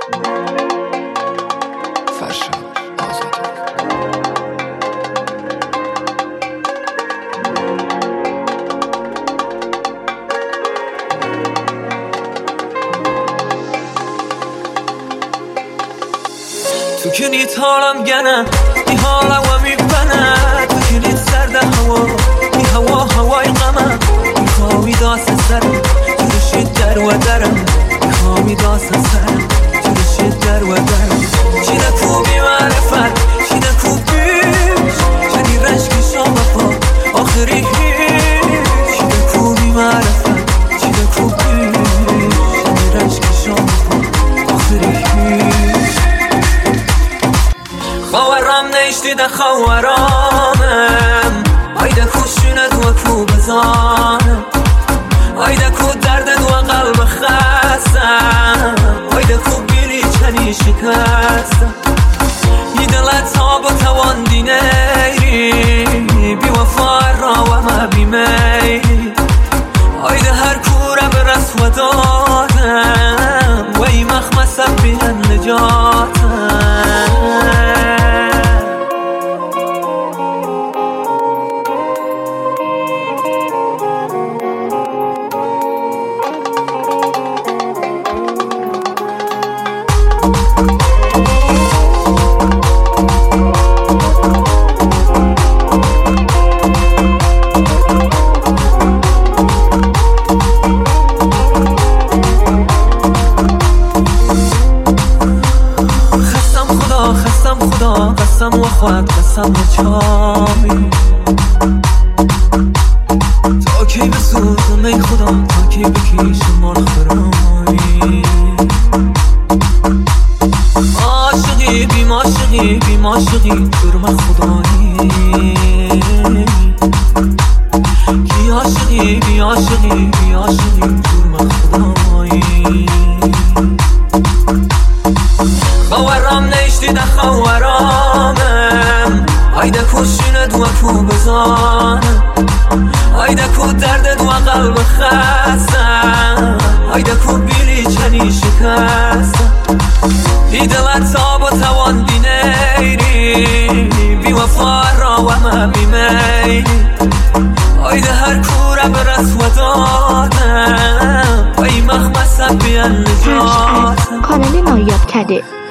تو کنیت حالم گنه ای حالا و میبنه تو کنیت سرده هوا هوای غمه میخوایی داست سرم تو رشید در و درم میخوایی داست سرم تو رشید در و درم چی نکو بی معرفت چی نکو بیش چنی رشکی شام پا آخری هیچ چی نکو بی معرفت چی نکو بیش چنی رشکی شام پا آخری هیچ خواهرم نیشتیده خواهرامم آیده خوشونت و کو بزانم آیده کو دردت و قلب خستم آیده کو بیلی چنی شکستم یه دلت تا با توان دینیری بی وفا را و ما بیمیری آیده هر کوره به رسو دادم و ای مخمسم بیان نجاتم قسم و خواهد قسم و چامی تا کی بسوزم ای خدا تا کی بکیشم مال خرایی عاشقی بی معاشقی بی معاشقی جرم خدایی کی عاشقی بی عاشقی بی عاشقی جرم خدایی خواهرام نیشتیده خواهرامم آیده کشونت و کو بزانم آیده کو دردت و قلب خستم آیده کو بیلی چنی شکستم ای دلت تا با توان دینیری بی وفا را و ما بیمیری آیده هر کوره به رسو دادم و ای مخمسم بیان نجاتم کانال نایاب کده